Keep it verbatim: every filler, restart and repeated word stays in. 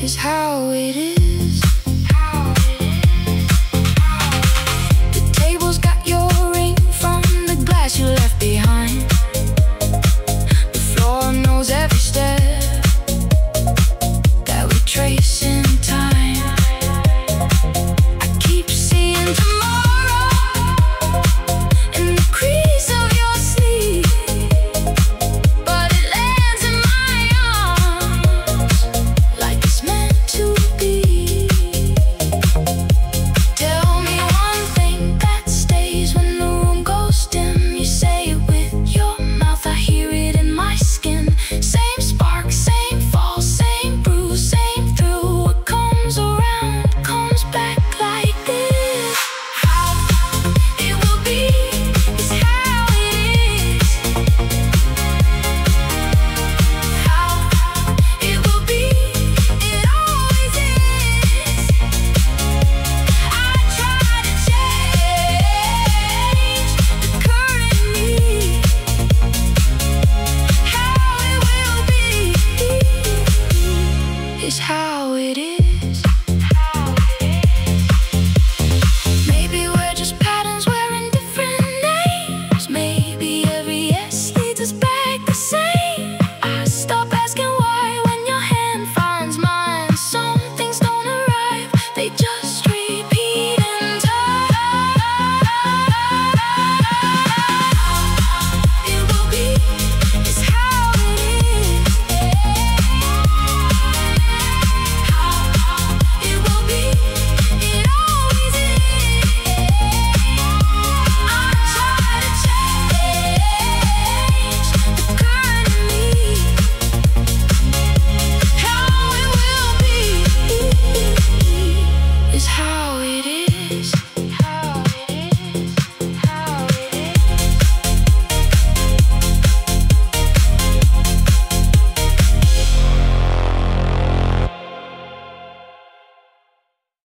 is how it is. The table's got your ring from the glass you left behind. The floor knows every step that we trace in time. I keep seeing tomorrow in the crease of your sleeve, but it lands in my arms like it's meant to be. Tell me one thing that stays when the room goes dim. You say it with your mouth, I hear it in my skin. Same spark, same fall, same bruise, same thrill. What comes around comes back like this. How it will be is how it is. How it will be, it always is. I try to change the current in me. How it will be is how it is.